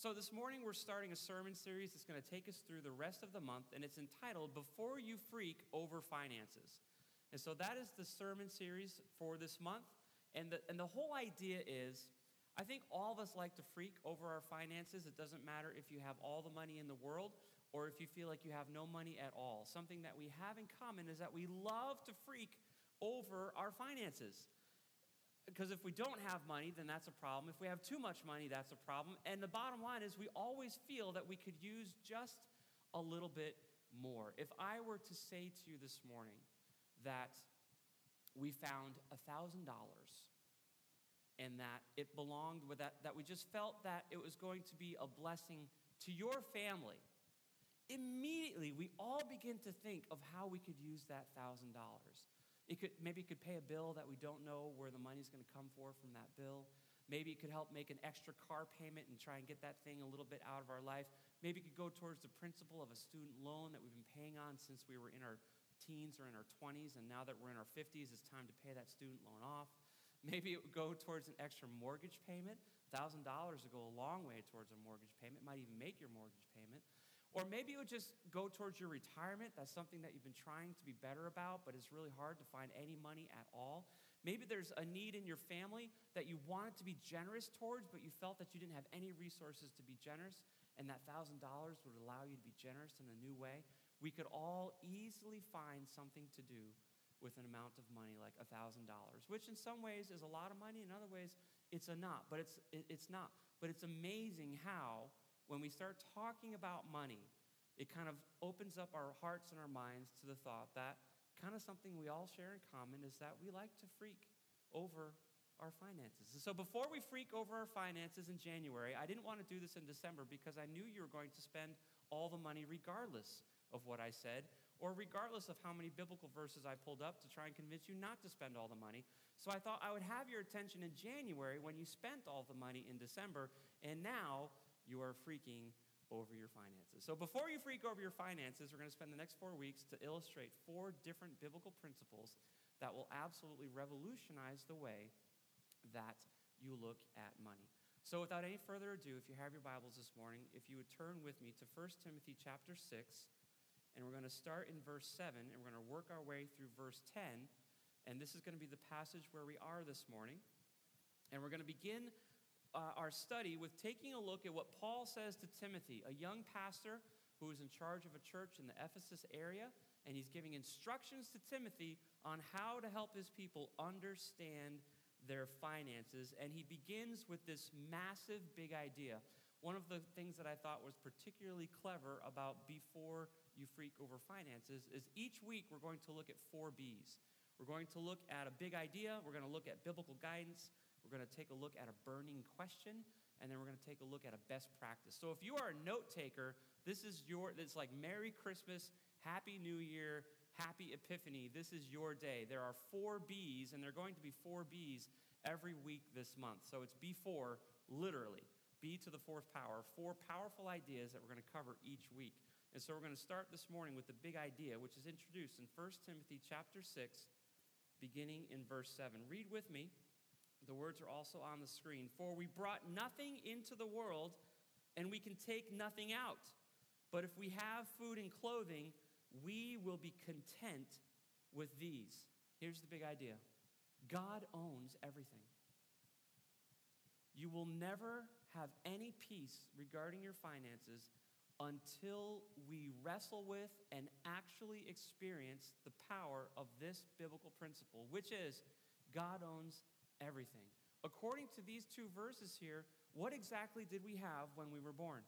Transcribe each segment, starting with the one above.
So this morning we're starting a sermon series that's going to take us through the rest of the month, and it's entitled, Before You Freak Over Finances. And so that is the sermon series for this month. And the whole idea is, I think all of us like to freak over our finances. It doesn't matter if you have all the money in the world or if you feel like you have no money at all. Something that we have in common is that we love to freak over our finances. Because if we don't have money, then that's a problem. If we have too much money, that's a problem. And the bottom line is we always feel that we could use just a little bit more. If I were to say to you this morning that we found $1,000 and that it belonged with that we just felt that it was going to be a blessing to your family, immediately we all begin to think of how we could use that $1,000. Maybe it could pay a bill that we don't know where the money's going to come from that bill. Maybe it could help make an extra car payment and try and get that thing a little bit out of our life. Maybe it could go towards the principal of a student loan that we've been paying on since we were in our teens or in our 20s, and now that we're in our 50s, it's time to pay that student loan off. Maybe it would go towards an extra mortgage payment. $1,000 would go a long way towards a mortgage payment. It might even make your mortgage payment. Or maybe it would just go towards your retirement. That's something that you've been trying to be better about, but it's really hard to find any money at all. Maybe there's a need in your family that you wanted to be generous towards, but you felt that you didn't have any resources to be generous, and that $1,000 would allow you to be generous in a new way. We could all easily find something to do with an amount of money like $1,000, which in some ways is a lot of money, in other ways it's not. But it's not. But it's amazing how when we start talking about money, it kind of opens up our hearts and our minds to the thought that kind of something we all share in common is that we like to freak over our finances. So before we freak over our finances in January, I didn't want to do this in December because I knew you were going to spend all the money regardless of what I said, or regardless of how many biblical verses I pulled up to try and convince you not to spend all the money. So I thought I would have your attention in January when you spent all the money in December, and now you are freaking over your finances. So before you freak over your finances, we're going to spend the next 4 weeks to illustrate 4 different biblical principles that will absolutely revolutionize the way that you look at money. So without any further ado, if you have your Bibles this morning, if you would turn with me to 1 Timothy chapter 6, and we're going to start in verse 7, and we're going to work our way through verse 10, and this is going to be the passage where we are this morning. And we're going to begin our study with taking a look at what Paul says to Timothy, a young pastor who is in charge of a church in the Ephesus area, and he's giving instructions to Timothy on how to help his people understand their finances. And he begins with this massive big idea. One of the things that I thought was particularly clever about Before You Freak Over Finances is each week we're going to look at 4 B's. We're going to look at a big idea, we're going to look at biblical guidance, we're going to take a look at a burning question, and then we're going to take a look at a best practice. So if you are a note taker, it's like Merry Christmas, Happy New Year, Happy Epiphany. This is your day. There are 4 B's, and there are going to be 4 B's every week this month. So it's B4, literally. B to the 4th power, 4 powerful ideas that we're going to cover each week. And so we're going to start this morning with the big idea, which is introduced in 1 Timothy chapter 6, beginning in verse 7. Read with me. The words are also on the screen. For we brought nothing into the world, and we can take nothing out. But if we have food and clothing, we will be content with these. Here's the big idea. God owns everything. You will never have any peace regarding your finances until we wrestle with and actually experience the power of this biblical principle, which is God owns everything. According to these 2 verses here, what exactly did we have when we were born?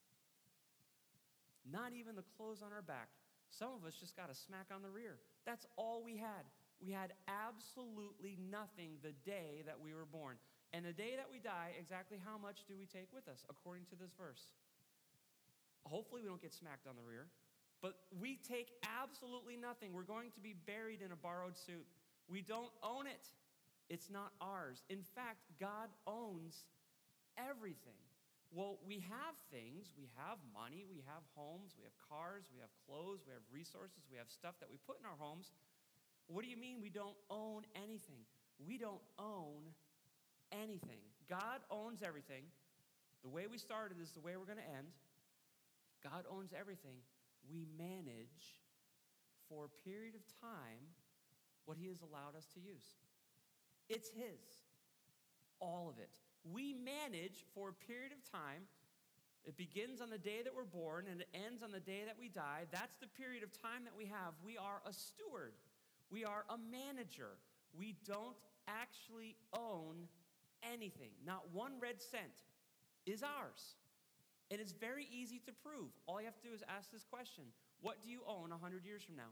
Not even the clothes on our back. Some of us just got a smack on the rear. That's all we had. We had absolutely nothing the day that we were born. And the day that we die, exactly how much do we take with us, according to this verse? Hopefully we don't get smacked on the rear. But we take absolutely nothing. We're going to be buried in a borrowed suit. We don't own it. It's not ours. In fact, God owns everything. Well, we have things. We have money. We have homes. We have cars. We have clothes. We have resources. We have stuff that we put in our homes. What do you mean we don't own anything? We don't own anything. God owns everything. The way we started is the way we're going to end. God owns everything. We manage for a period of time what he has allowed us to use. It's his. All of it. We manage for a period of time. It begins on the day that we're born and it ends on the day that we die. That's the period of time that we have. We are a steward. We are a manager. We don't actually own anything. Not one red cent is ours. And it's very easy to prove. All you have to do is ask this question. What do you own 100 years from now?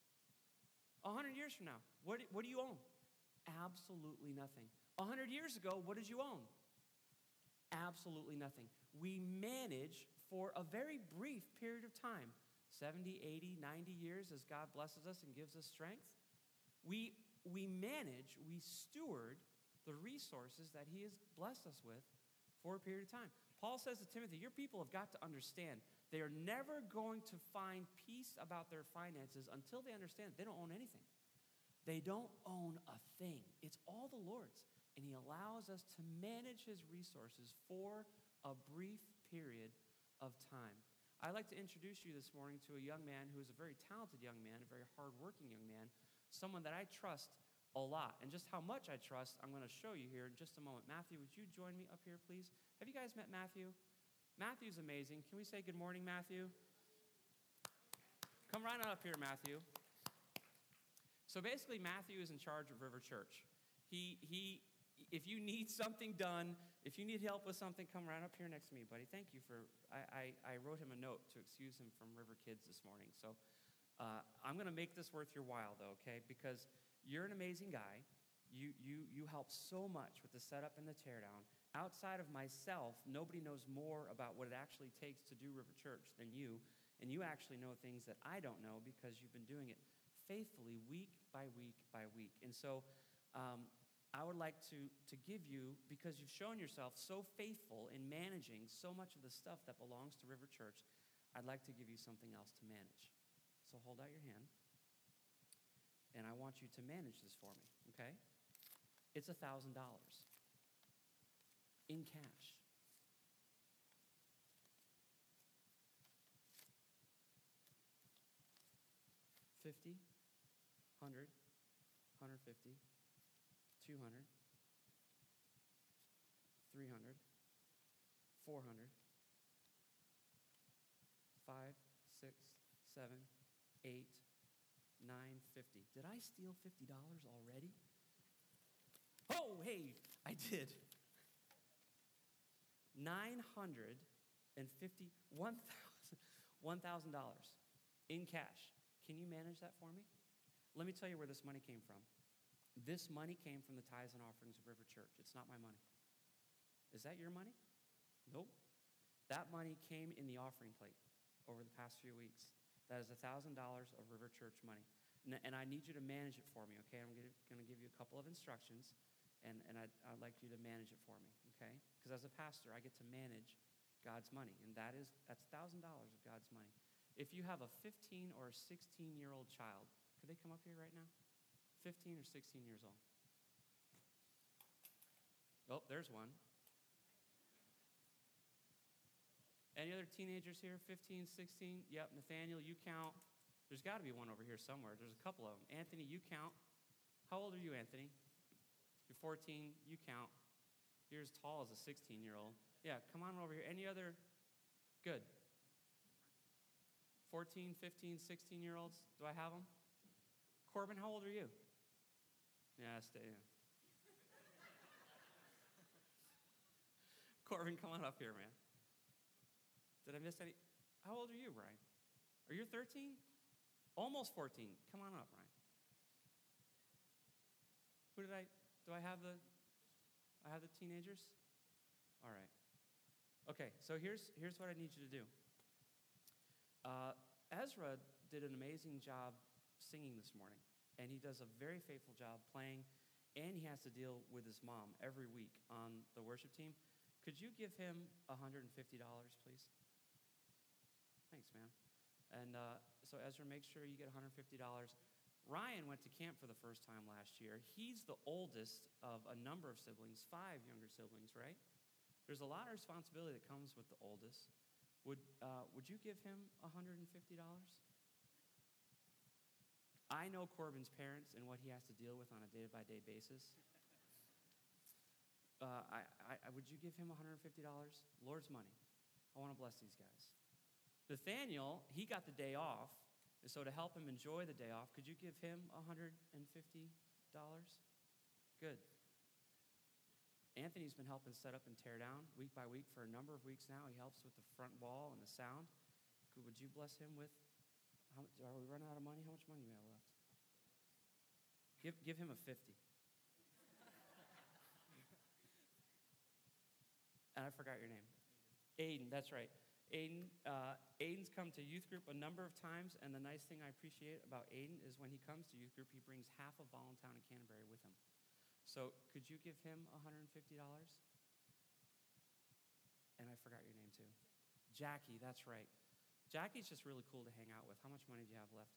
100 years from now, what do you own? Absolutely nothing. 100 years ago, what did you own? Absolutely nothing. We manage for a very brief period of time, 70, 80, 90 years as God blesses us and gives us strength. We manage, we steward the resources that he has blessed us with for a period of time. Paul says to Timothy, your people have got to understand they are never going to find peace about their finances until they understand they don't own anything. They don't own a thing. It's all the Lord's. And he allows us to manage his resources for a brief period of time. I'd like to introduce you this morning to a young man who is a very talented young man, a very hardworking young man, someone that I trust a lot. And just how much I trust, I'm going to show you here in just a moment. Matthew, would you join me up here, please? Have you guys met Matthew? Matthew's amazing. Can we say good morning, Matthew? Come right on up here, Matthew. So basically, Matthew is in charge of River Church. If you need something done, if you need help with something, come right up here next to me, buddy. Thank you for, I wrote him a note to excuse him from River Kids this morning. So I'm going to make this worth your while, though, okay? Because you're an amazing guy. You help so much with the setup and the teardown. Outside of myself, nobody knows more about what it actually takes to do River Church than you. And you actually know things that I don't know because you've been doing it faithfully week by week by week. And so I would like to give you, because you've shown yourself so faithful in managing so much of the stuff that belongs to River Church, I'd like to give you something else to manage. So hold out your hand, and I want you to manage this for me, okay? It's $1,000 in cash. $50, $100, $150, $200, $300, $400, $5, $6, $7, $8, $9, $50. Did I steal $50 already? Oh, hey, I did. $950, $1,000 in cash. Can you manage that for me? Let me tell you where this money came from. This money came from the tithes and offerings of River Church. It's not my money. Is that your money? Nope. That money came in the offering plate over the past few weeks. That is $1,000 of River Church money. And I need you to manage it for me, okay? I'm going to give you a couple of instructions, and I'd like you to manage it for me, okay? Because as a pastor, I get to manage God's money, and that's $1,000 of God's money. If you have a 15 or a 16-year-old child, could they come up here right now? 15 or 16 years old. Oh, there's one. Any other teenagers here? 15, 16? Yep, Nathaniel, you count. There's got to be one over here somewhere. There's a couple of them. Anthony, you count. How old are you, Anthony? You're 14. You count. You're as tall as a 16-year-old. Yeah, come on over here. Any other? Good. 14, 15, 16-year-olds? Do I have them? Corbin, how old are you? Yeah, stay in. Corbin, come on up here, man. Did I miss any? How old are you, Brian? Are you 13? Almost 14. Come on up, Brian. Do I have the teenagers? All right. Okay, so here's what I need you to do. Ezra did an amazing job singing this morning, and he does a very faithful job playing, and he has to deal with his mom every week on the worship team. Could you give him $150, please? Thanks, man. And so Ezra, make sure you get $150. Ryan went to camp for the first time last year. He's the oldest of a number of siblings, 5 younger siblings, right? There's a lot of responsibility that comes with the oldest. Would you give him $150? I know Corbin's parents and what he has to deal with on a day-by-day basis. Would you give him $150? Lord's money. I want to bless these guys. Nathaniel, he got the day off, and so to help him enjoy the day off, could you give him $150? Good. Anthony's been helping set up and tear down week by week for a number of weeks now. He helps with the front wall and the sound. Would you bless him with, are we running out of money? How much money do we have left? Give him a 50. And I forgot your name. Aiden, that's right. Aiden's come to youth group a number of times, and the nice thing I appreciate about Aiden is when he comes to youth group, he brings half of Voluntown and Canterbury with him. So could you give him $150? And I forgot your name too. Jackie, that's right. Jackie's just really cool to hang out with. How much money do you have left?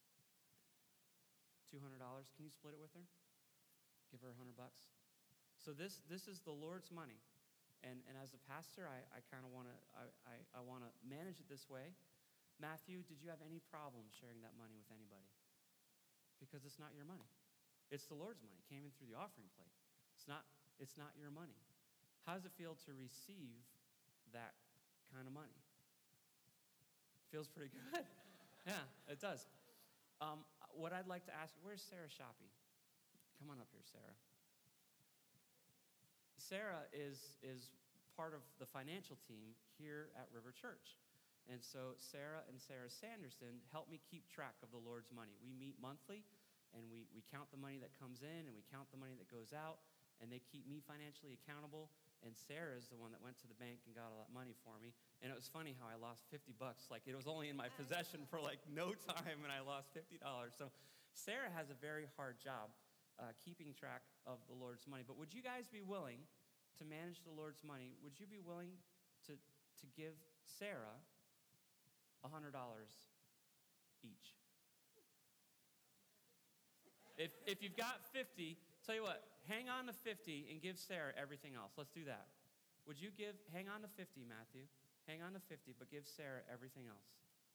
$200. Can you split it with her? Give her $100. So this is the Lord's money. And as a pastor, I kind of want to I want to manage it this way. Matthew, did you have any problem sharing that money with anybody? Because it's not your money. It's the Lord's money. It came in through the offering plate. It's not your money. How does it feel to receive that kind of money? Feels pretty good. Yeah, it does. What I'd like to ask, where's Sarah Shoppy? Come on up here, Sarah. Sarah is part of the financial team here at River Church. And so Sarah and Sarah Sanderson help me keep track of the Lord's money. We meet monthly, and we count the money that comes in, and we count the money that goes out, and they keep me financially accountable. And Sarah is the one that went to the bank and got all that money for me. And it was funny how I lost $50. Like, it was only in my possession for like no time, and I lost $50. So Sarah has a very hard job keeping track of the Lord's money. But would you guys be willing to manage the Lord's money? Would you be willing to give Sarah $100 each? If you've got 50, tell you what, hang on to 50 and give Sarah everything else. Let's do that. Would you hang on to 50, Matthew? Hang on to 50, but give Sarah everything else.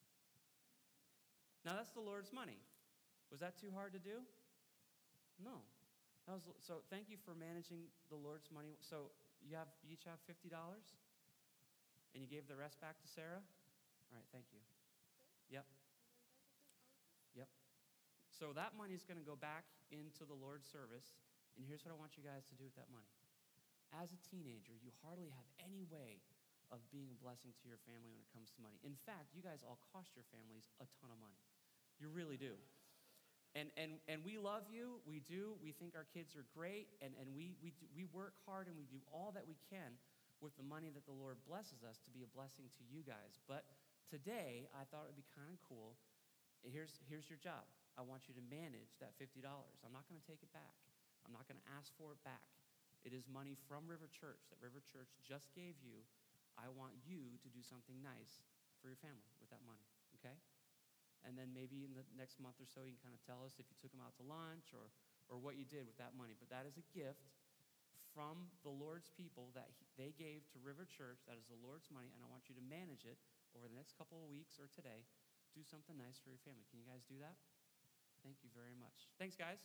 Now, that's the Lord's money. Was that too hard to do? No. So thank you for managing the Lord's money. So you each have $50? And you gave the rest back to Sarah? All right, thank you. Yep. Yep. So that money is going to go back into the Lord's service. And here's what I want you guys to do with that money. As a teenager, you hardly have any way of being a blessing to your family when it comes to money. In fact, you guys all cost your families a ton of money. You really do. And we love you. We do. We think our kids are great. And we work hard and we do all that we can with the money that the Lord blesses us to be a blessing to you guys. But today, I thought it would be kind of cool. Here's your job. I want you to manage that $50. I'm not going to take it back. I'm not going to ask for it back. It is money from River Church that River Church just gave you. I want you to do something nice for your family with that money, okay? And then maybe in the next month or so, you can kind of tell us if you took them out to lunch or what you did with that money. But that is a gift from the Lord's people that they gave to River Church. That is the Lord's money, and I want you to manage it over the next couple of weeks or today. Do something nice for your family. Can you guys do that? Thank you very much. Thanks, guys.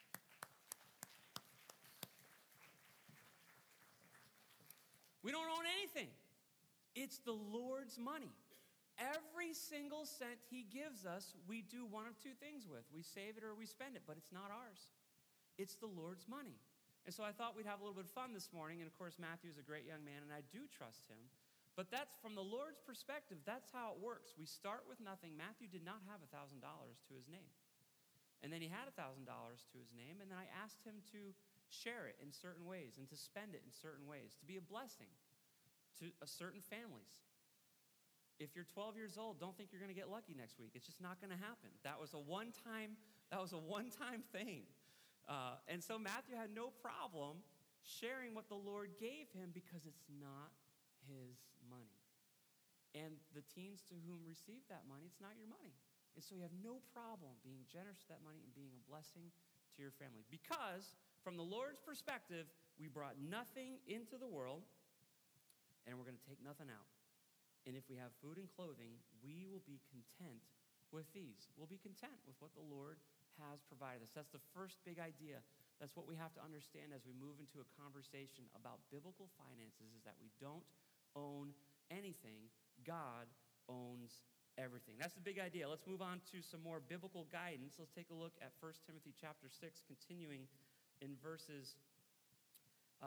We don't own anything. It's the Lord's money. Every single cent he gives us, we do one of two things with. We save it or we spend it, but it's not ours. It's the Lord's money. And so I thought we'd have a little bit of fun this morning. And of course, Matthew is a great young man, and I do trust him. But that's from the Lord's perspective, that's how it works. We start with nothing. Matthew did not have $1,000 to his name. And then he had $1,000 to his name, and then I asked him to share it in certain ways and to spend it in certain ways, to be a blessing to certain families. If you're 12 years old, don't think you're going to get lucky next week. It's just not going to happen. That was a one-time thing. And so Matthew had no problem sharing what the Lord gave him because it's not his money. And the teens to whom received that money, it's not your money. And so you have no problem being generous with that money and being a blessing to your family. Because from the Lord's perspective, we brought nothing into the world, and we're going to take nothing out. And if we have food and clothing, we will be content with these. We'll be content with what the Lord has provided us. That's the first big idea. That's what we have to understand as we move into a conversation about biblical finances, is that we don't own anything. God owns everything. That's the big idea. Let's move on to some more biblical guidance. Let's take a look at 1 Timothy chapter 6, continuing in verse 9.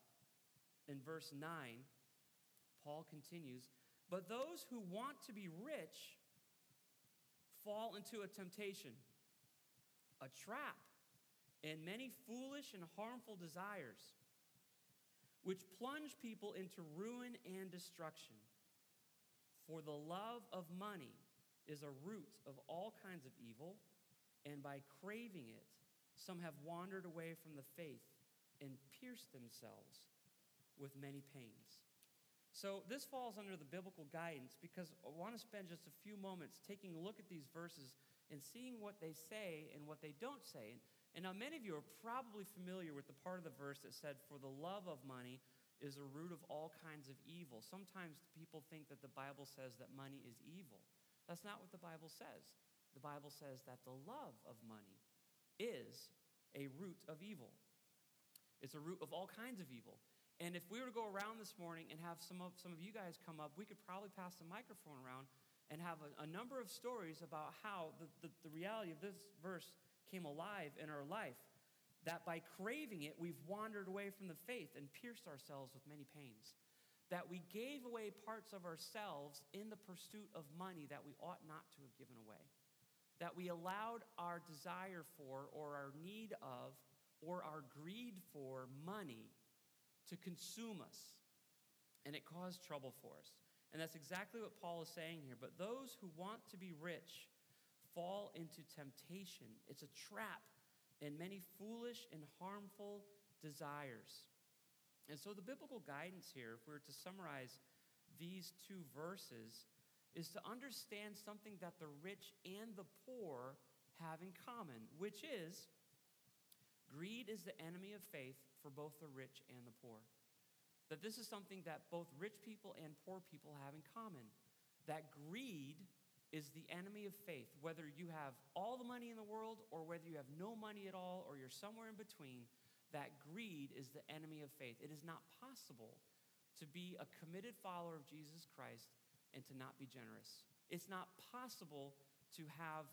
Paul continues, "But those who want to be rich fall into a temptation, a trap, and many foolish and harmful desires, which plunge people into ruin and destruction. For the love of money is a root of all kinds of evil, and by craving it, some have wandered away from the faith and pierced themselves with many pains." So this falls under the biblical guidance because I want to spend just a few moments taking a look at these verses and seeing what they say and what they don't say. And now many of you are probably familiar with the part of the verse that said, "For the love of money is a root of all kinds of evil." Sometimes people think that the Bible says that money is evil. That's not what the Bible says. The Bible says that the love of money is a root of evil. It's a root of all kinds of evil. And if we were to go around this morning and have some of you guys come up, we could probably pass the microphone around and have a number of stories about how the reality of this verse came alive in our life, that by craving it, we've wandered away from the faith and pierced ourselves with many pains, that we gave away parts of ourselves in the pursuit of money that we ought not to have given away, that we allowed our desire for or our need of or our greed for money to consume us, and it caused trouble for us. And that's exactly what Paul is saying here. But those who want to be rich fall into temptation. It's a trap and many foolish and harmful desires. And so the biblical guidance here, if we were to summarize these two verses, is to understand something that the rich and the poor have in common, which is greed is the enemy of faith for both the rich and the poor. That this is something that both rich people and poor people have in common. That greed is the enemy of faith, whether you have all the money in the world or whether you have no money at all or you're somewhere in between, that greed is the enemy of faith. It is not possible to be a committed follower of Jesus Christ and to not be generous. It's not possible to have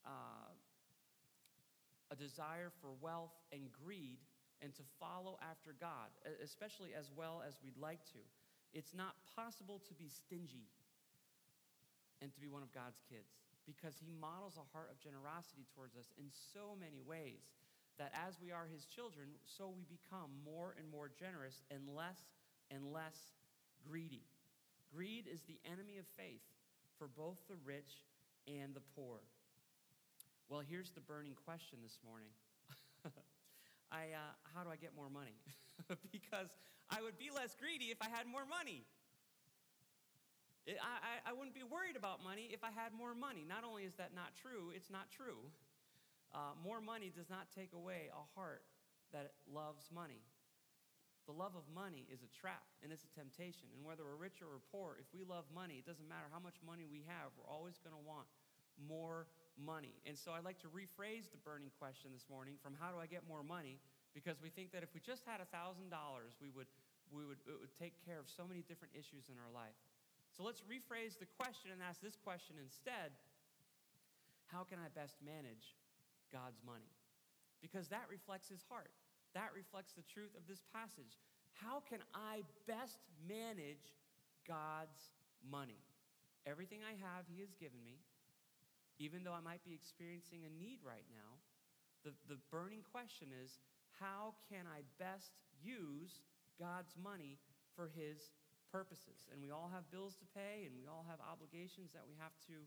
a desire for wealth and greed and to follow after God, especially as well as we'd like to. It's not possible to be stingy and to be one of God's kids, because he models a heart of generosity towards us in so many ways that as we are his children, so we become more and more generous and less greedy. Greed is the enemy of faith for both the rich and the poor. Well, here's the burning question this morning. How do I get more money? Because I would be less greedy if I had more money. I wouldn't be worried about money if I had more money. Not only is that not true, it's not true. More money does not take away a heart that loves money. The love of money is a trap, and it's a temptation. And whether we're rich or we're poor, if we love money, it doesn't matter how much money we have, we're always going to want more money. And so I'd like to rephrase the burning question this morning from how do I get more money? Because we think that if we just had $1,000, it would take care of so many different issues in our life. So let's rephrase the question and ask this question instead: how can I best manage God's money? Because that reflects his heart. That reflects the truth of this passage. How can I best manage God's money? Everything I have, he has given me. Even though I might be experiencing a need right now, the burning question is, how can I best use God's money for his purposes? And we all have bills to pay, and we all have obligations that we have to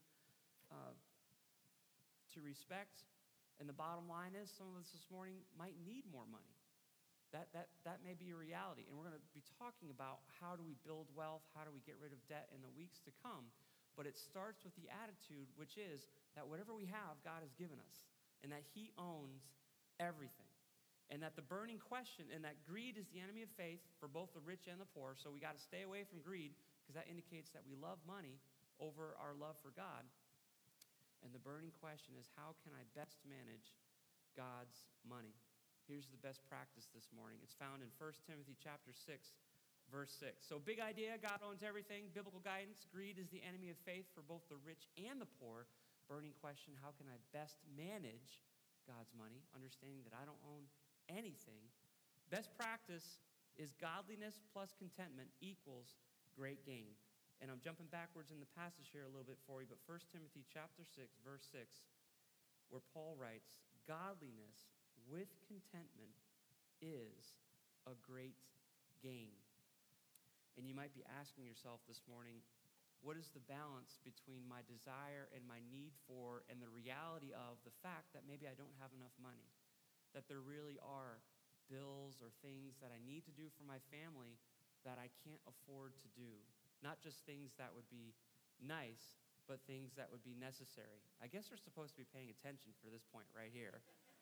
respect. And the bottom line is, some of us this morning might need more money. That may be a reality. And we're going to be talking about how do we build wealth, how do we get rid of debt in the weeks to come. But it starts with the attitude, which is that whatever we have, God has given us, and that he owns everything. And that the burning question, and that greed is the enemy of faith for both the rich and the poor. So we got to stay away from greed because that indicates that we love money over our love for God. And the burning question is, how can I best manage God's money? Here's the best practice this morning. It's found in 1 Timothy chapter 6, verse 6. So big idea, God owns everything. Biblical guidance, greed is the enemy of faith for both the rich and the poor. Burning question, how can I best manage God's money, understanding that I don't own anything? Best practice is godliness plus contentment equals great gain. And I'm jumping backwards in the passage here a little bit for you, but 1 Timothy chapter 6, verse 6, where Paul writes, godliness with contentment is a great gain. And you might be asking yourself this morning, what is the balance between my desire and my need for and the reality of the fact that maybe I don't have enough money? That there really are bills or things that I need to do for my family that I can't afford to do. Not just things that would be nice, but things that would be necessary. I guess we're supposed to be paying attention for this point right here.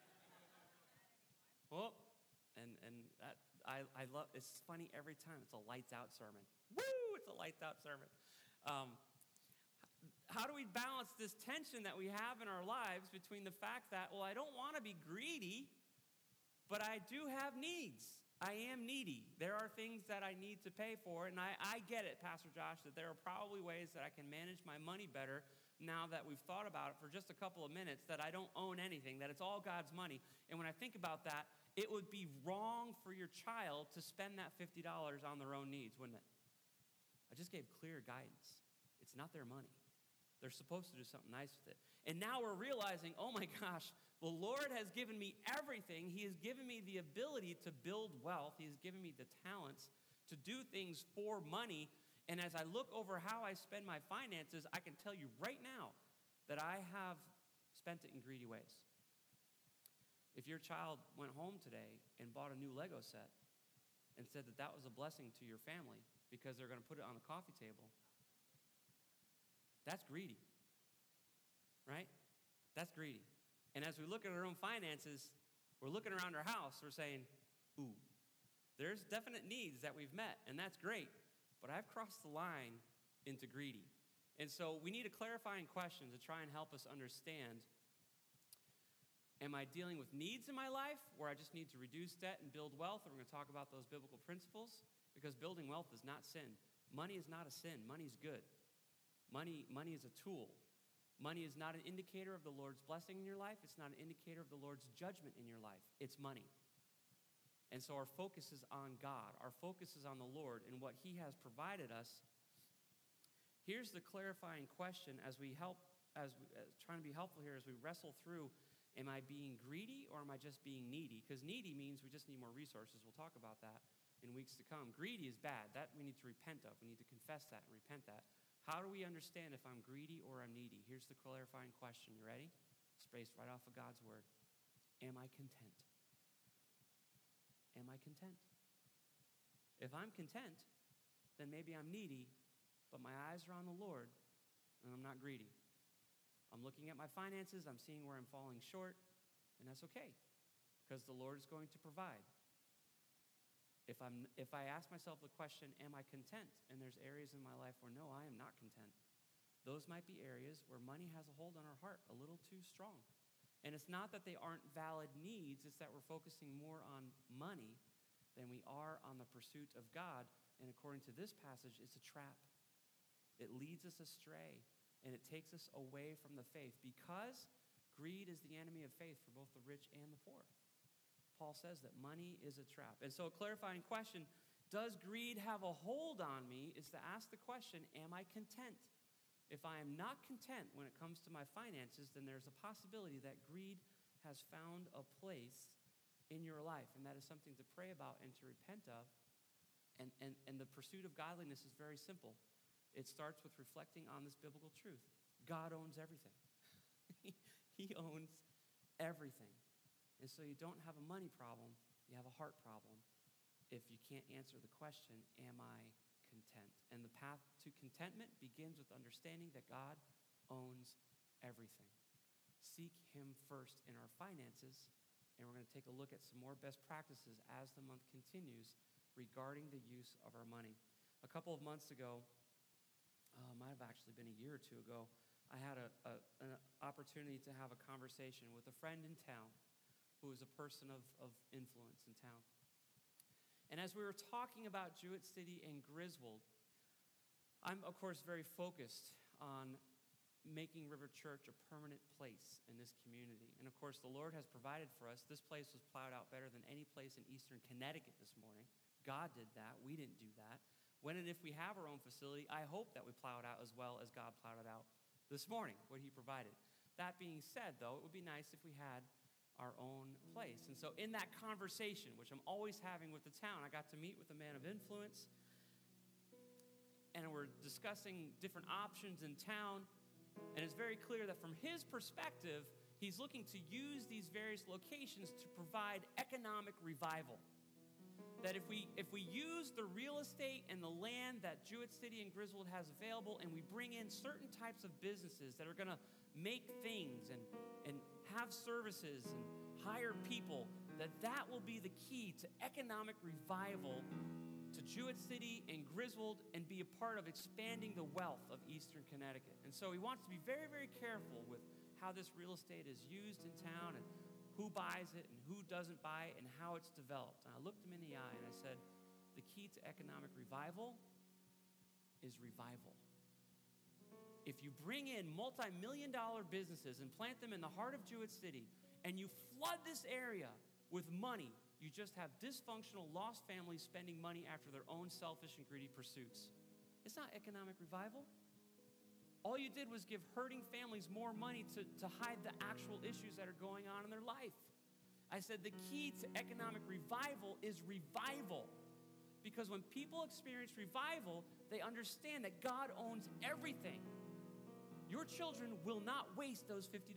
Well, and that I love. It's funny every time. It's a lights out sermon. Woo! It's a lights out sermon. How do we balance this tension that we have in our lives between the fact that, well, I don't want to be greedy, but I do have needs. I am needy. There are things that I need to pay for, and I get it, Pastor Josh, that there are probably ways that I can manage my money better now that we've thought about it for just a couple of minutes, that I don't own anything, that it's all God's money. And when I think about that, it would be wrong for your child to spend that $50 on their own needs, wouldn't it? I just gave clear guidance. It's not their money. They're supposed to do something nice with it. And now we're realizing, oh my gosh, the Lord has given me everything. He has given me the ability to build wealth. He has given me the talents to do things for money. And as I look over how I spend my finances, I can tell you right now that I have spent it in greedy ways. If your child went home today and bought a new Lego set and said that that was a blessing to your family because they're going to put it on the coffee table, that's greedy, right? That's greedy. And as we look at our own finances, we're looking around our house, we're saying, ooh, there's definite needs that we've met, and that's great, but I've crossed the line into greedy. And so we need a clarifying question to try and help us understand, am I dealing with needs in my life where I just need to reduce debt and build wealth? And we're going to talk about those biblical principles, because building wealth is not sin. Money is not a sin. Money is good. Money is a tool. Money is not an indicator of the Lord's blessing in your life. It's not an indicator of the Lord's judgment in your life. It's money. And so our focus is on God. Our focus is on the Lord and what He has provided us. Here's the clarifying question as we trying to be helpful here as we wrestle through, am I being greedy or am I just being needy? Because needy means we just need more resources. We'll talk about that in weeks to come. Greedy is bad. That we need to repent of. We need to confess that and repent that. How do we understand if I'm greedy or I'm needy? Here's the clarifying question. You ready? It's based right off of God's word. Am I content? Am I content? If I'm content, then maybe I'm needy, but my eyes are on the Lord, and I'm not greedy. I'm looking at my finances, I'm seeing where I'm falling short, and that's okay, because the Lord is going to provide. If I ask myself the question, am I content? And there's areas in my life where no, I am not content. Those might be areas where money has a hold on our heart a little too strong. And it's not that they aren't valid needs, it's that we're focusing more on money than we are on the pursuit of God. And according to this passage, it's a trap. It leads us astray, and it takes us away from the faith, because greed is the enemy of faith for both the rich and the poor. Paul says that money is a trap. And so a clarifying question, does greed have a hold on me, is to ask the question, am I content? If I am not content when it comes to my finances, then there's a possibility that greed has found a place in your life. And that is something to pray about and to repent of. And the pursuit of godliness is very simple. It starts with reflecting on this biblical truth. God owns everything. He owns everything. And so you don't have a money problem, you have a heart problem if you can't answer the question, am I content? And the path to contentment begins with understanding that God owns everything. Seek Him first in our finances, and we're going to take a look at some more best practices as the month continues regarding the use of our money. A couple of months ago, might have actually been a year or two ago, I had an opportunity to have a conversation with a friend in town who was a person of influence in town. And as we were talking about Jewett City and Griswold, I'm, of course, very focused on making River Church a permanent place in this community. And, of course, the Lord has provided for us. This place was plowed out better than any place in eastern Connecticut this morning. God did that. We didn't do that. When and if we have our own facility, I hope that we plow it out as well as God plowed it out this morning, what he provided. That being said, though, it would be nice if we had our own place. And so in that conversation, which I'm always having with the town, I got to meet with a man of influence, and we're discussing different options in town, and it's very clear that from his perspective, he's looking to use these various locations to provide economic revival. That if we use the real estate and the land that Jewett City and Griswold has available, and we bring in certain types of businesses that are going to make things and have services and hire people, that will be the key to economic revival to Jewett City and Griswold and be a part of expanding the wealth of eastern Connecticut. And so he wants to be very, very careful with how this real estate is used in town and who buys it and who doesn't buy it and how it's developed. And I looked him in the eye and I said, the key to economic revival is revival. If you bring in multi-million-dollar businesses and plant them in the heart of Jewett City and you flood this area with money, you just have dysfunctional, lost families spending money after their own selfish and greedy pursuits. It's not economic revival. All you did was give hurting families more money to hide the actual issues that are going on in their life. I said the key to economic revival is revival. Because when people experience revival, they understand that God owns everything. Your children will not waste those $50.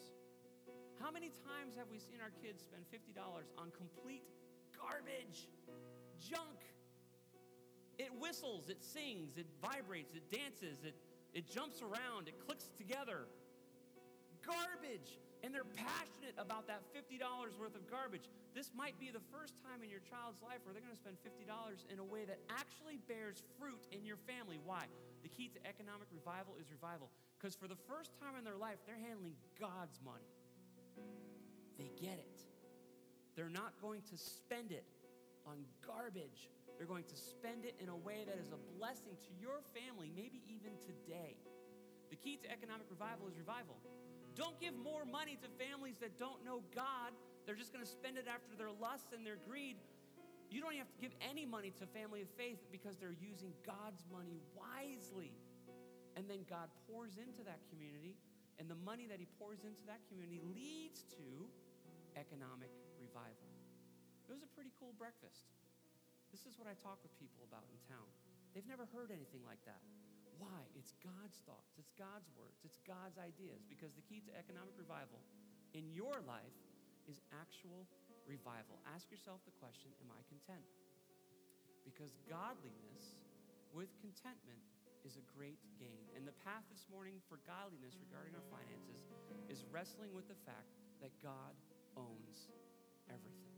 How many times have we seen our kids spend $50 on complete garbage, junk? It whistles, it sings, it vibrates, it dances, it jumps around, it clicks together. Garbage. And they're passionate about that $50 worth of garbage. This might be the first time in your child's life where they're going to spend $50 in a way that actually bears fruit in your family. Why? The key to economic revival is revival. Because for the first time in their life, they're handling God's money. They get it. They're not going to spend it on garbage. They're going to spend it in a way that is a blessing to your family, maybe even today. The key to economic revival is revival. Don't give more money to families that don't know God. They're just going to spend it after their lusts and their greed. You don't even have to give any money to family of faith because they're using God's money wisely. And then God pours into that community, and the money that he pours into that community leads to economic revival. It was a pretty cool breakfast. This is what I talk with people about in town. They've never heard anything like that. Why? It's God's thoughts. It's God's words. It's God's ideas. Because the key to economic revival in your life is actual revival. Ask yourself the question, am I content? Because godliness with contentment is a great gain. And the path this morning for godliness regarding our finances is wrestling with the fact that God owns everything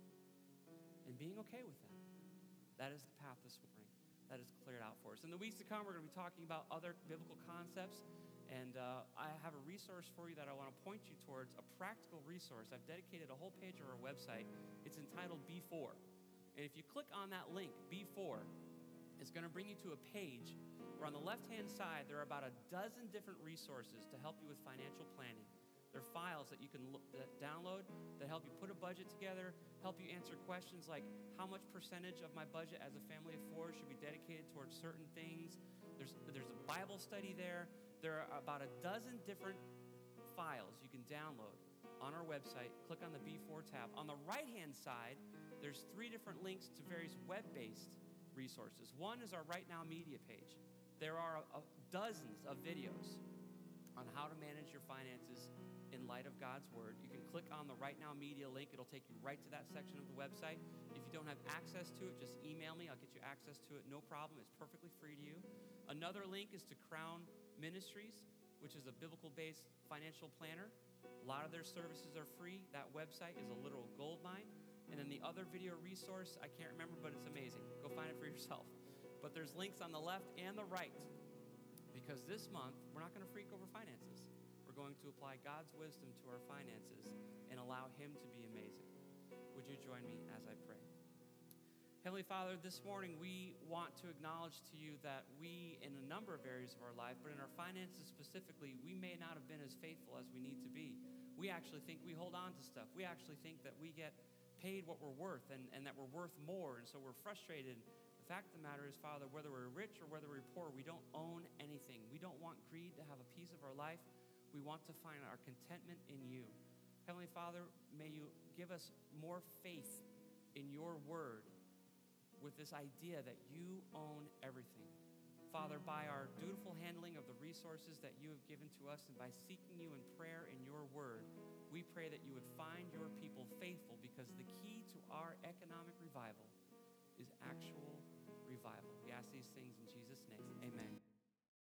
and being okay with that. That is the path this morning that is cleared out for us. In the weeks to come, we're going to be talking about other biblical concepts, and I have a resource for you that I want to point you towards, a practical resource. I've dedicated a whole page of our website. It's entitled B4. And if you click on that link, B4, it's going to bring you to a page where on the left-hand side, there are about a dozen different resources to help you with financial planning. They're files that you can download that help you put a budget together, help you answer questions like how much percentage of my budget as a family of four should be dedicated towards certain things. There's a Bible study there. There are about a dozen different files you can download on our website. Click on the B4 tab. On the right-hand side, there's 3 different links to various web-based resources. One is our Right Now Media page. There are dozens of videos on how to manage your finances in light of God's Word. You can click on the Right Now Media link. It'll take you right to that section of the website. If you don't have access to it, just email me. I'll get you access to it. No problem. It's perfectly free to you. Another link is to Crown Ministries, which is a biblical-based financial planner. A lot of their services are free. That website is a literal gold mine. And then the other video resource, I can't remember, but it's amazing. Go find it for yourself. But there's links on the left and the right. Because this month, we're not going to freak over finances. We're going to apply God's wisdom to our finances and allow Him to be amazing. Would you join me as I pray? Heavenly Father, this morning we want to acknowledge to you that we, in a number of areas of our life, but in our finances specifically, we may not have been as faithful as we need to be. We actually think we hold on to stuff. We actually think that we get paid what we're worth and that we're worth more, and so we're frustrated. The fact of the matter is, Father, whether we're rich or whether we're poor, we don't own anything. We don't want greed to have a piece of our life. We want to find our contentment in you. Heavenly Father, may you give us more faith in your word, with this idea that you own everything. Father, by our dutiful handling of the resources that you have given to us and by seeking you in prayer in your word, we pray that you would find your people faithful, because the key to our economic revival is actual revival. We ask these things in Jesus' name. Amen.